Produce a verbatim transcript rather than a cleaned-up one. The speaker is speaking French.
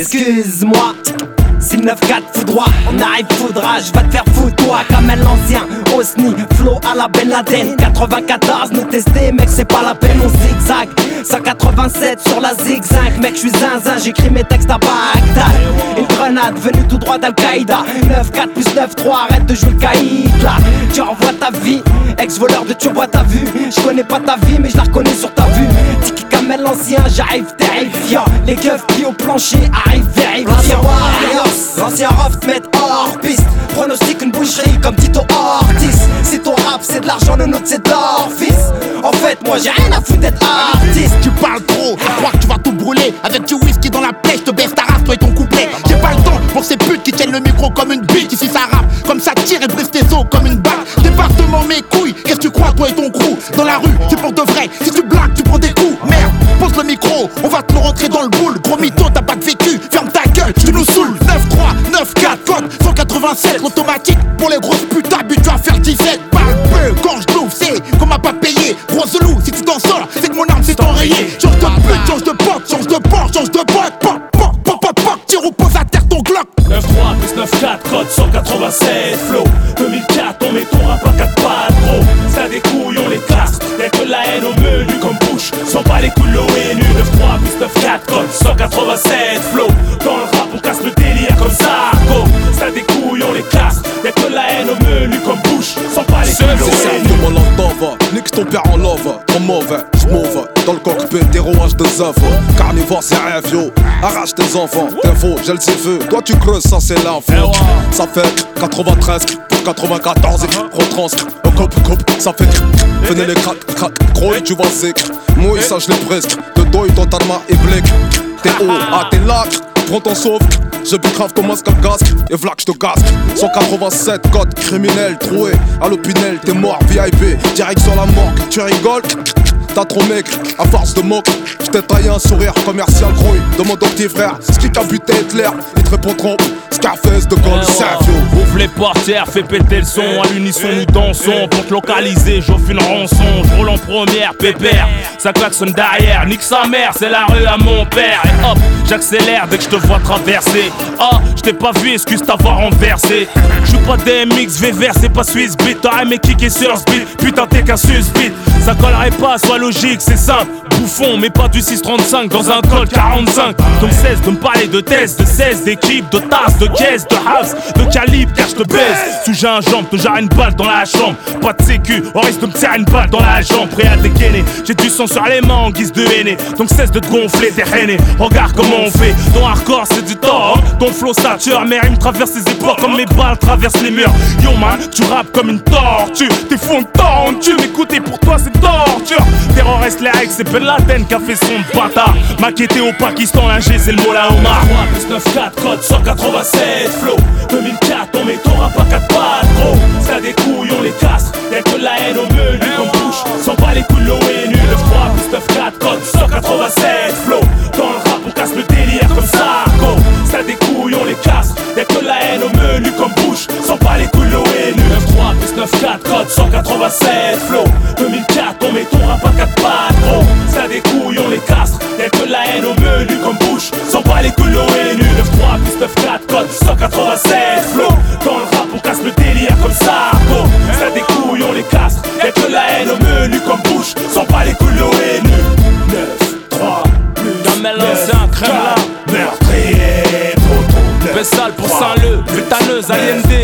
Excuse-moi, six neuf quatre fou droit, on arrive foudra, je vais te faire foutre toi. Kamel l'ancien, Osni, flow à la Ben Laden. Quatre-vingt-quatorze, nous tester mec c'est pas la peine, on zigzag. Cent quatre-vingt-sept sur la zigzag, mec j'suis zinzin, j'écris mes textes à Bagdad. Une grenade venue tout droit d'Al-Qaïda. Neuf quatre plus neuf trois, arrête de jouer le caïd là. Tu revois ta vie, ex-voleur de turbo t'as vu. Je connais pas ta vie mais je la reconnais sur ta vue. Tiki Kamel l'ancien, j'arrive terrifiant. Les keufs pris au plancher arrivent vérifiant. L'ancien ref te met hors piste. Pronostique une boucherie comme Tito Ortiz. Si ton rap c'est de l'argent, le nôtre c'est de l'or fils. En fait moi j'ai rien à foutre d'être artiste. Tu parles trop, je crois que tu vas tout brûler. Avec du whisky dans la plaie, je te baisse ta race, toi et ton couplet. J'ai pas le temps pour ces putes qui tiennent le micro comme une bite. Ici ça rappe, comme ça tire et brise tes os comme une balle. Département mes couilles, qu'est-ce que tu crois toi et ton crew? Dans la rue, c'est pour de vrai, si tu blagues tu prends des coups. Merde, pose le micro, on va te le rentrer dans le boule. Gros mytho, t'as pas de vécu, ferme ta gueule, tu nous saoules. Neuf trois, neuf quatre, code cent quatre-vingt-sept. L'automatique pour les grosses putes, habitué à faire dix-sept. Parle peu, quand je l'ouvre, c'est qu'on m'a pas payé. Gros loup, si tu t'en sors, c'est que mon arme s'est enrayée. Change de pute, change de porte, change de porte, change de boîte. Pop, pop, pop, pop, pop, tu reposes à terre ton Glock. Neuf trois plus neuf quatre, code cent quatre-vingt-sept. Flow deux mille quatre, on met ton rap à quatre pattes, gros. Ça des couilles, on les classe. Y'a que la haine au menu comme Bush. Sans pas les couilles, l'O N U. Neuf trois plus neuf quatre, code cent quatre-vingt-sept. Flow dans le rap, on casse le délire comme ça, go. Ça des couilles, on les classe. Y'a que la haine au menu comme Bush. Sans pas les couilles, l'O N U. Mon love, nique ton père en love. Trop mauvais, j'mauve. Dans le cockpit, des rouages de zèvres. Carnivore, c'est rêve, yo. Arrache tes enfants, t'es faux, j'ai le vu. Toi tu creuses, ça c'est l'info. Ça fait quatre-vingt-treize pour quatre-vingt-quatorze. Retrans, au coupe, coupe, ça fait. Venez les crack, crack, gros et tu vas sec. Mouille, ça je l'ai presque. De dos, ton tarma et blick. T'es haut, ah t'es là, prends ton sauve. Je grave ton masque à casque et vlac j'te casque. Cent quatre-vingt-sept, code criminel, troué. À l'opinel, t'es mort, V I P. Direct sur la morgue, tu rigoles. T'as trop maigre, à force de moque. J't'ai taillé un sourire commercial grouille. Demande au petit frère, c'est qui t'a buté Hitler. Il te répondront, Scarface de Gold Savio. Ouvre les portières, fais péter le son. À l'unisson nous dansons. Pour te localiser, j'offre une rançon. J'roule en première, pépère. Ça klaxonne derrière, nique sa mère, c'est la rue à mon père. Et hop, j'accélère dès que j'te vois traverser. Ah, j't'ai pas vu, excuse t'avoir renversé. J'suis pas D M X, V-Vert, c'est pas Swiss Beat. T'aurais aimé kicker sur ce beat, putain t'es qu'un susbit. Ça collerait pas, sois logique, c'est simple. Bouffon, mais pas du six trente-cinq dans un col quarante-cinq. Donc cesse de me parler de tests, de seize, d'équipes, de tasses, de caisses, de house, de calibre, car j'te baise. Sous gingembre, te jarre une balle dans la chambre. Pas de sécu, on risque de me tirer une balle dans la jambe. Prêt à dégainer, j'ai du sang sur les mains en guise de haine. Donc cesse de te gonfler, t'es reine. Regarde comment on fait, ton hardcore c'est du tort, hein. Ton flow sature, mes rimes traversent les époques comme mes balles traversent les murs. Yo man, tu rappes comme une tortue, t'es fou en tortue, m'écouter pour toi c'est torture. Terroriste les règles, c'est Ben Laden qui a fait son bâtard. Maquetté au Pakistan, là j'ai c'est le mot la Omar. trois plus neuf quatre, code cent quatre-vingt-sept. Flow deux mille quatre, on met ton rap à quatre pattes, gros. Ça des couilles, on les casse. Y'a que la haine au menu comme Bush. Sans pas les couilles, l'O N U. neuf trois plus neuf quatre, code cent quatre-vingt-sept. Flow dans le rap, on casse le délire comme ça, go. Ça des couilles, on les casse. Y'a que la haine au menu comme Bush. Sans pas les couilles, l'O N U. neuf trois plus neuf quatre, code cent quatre-vingt-sept. Flow deux mille quatre, on met ton rap à quatre pattes, gros. Ça des couilles, on les casse. Y'a que la haine au menu comme Bush. Sans pas les couilles, l'O N U. neuf trois plus neuf quatre, code cent quatre-vingt-sept. Flow dans le rap, on casse le délire comme ça, go. Ça des couilles, on les casse. Y'a que la haine au menu comme Bush. Sans pas les couilles, l'O N U. neuf trois plus Kamel l'ancien, crème là. Meurtrier, poteau. Bessal pour Saint-Leu, vétaneuse, aliénée.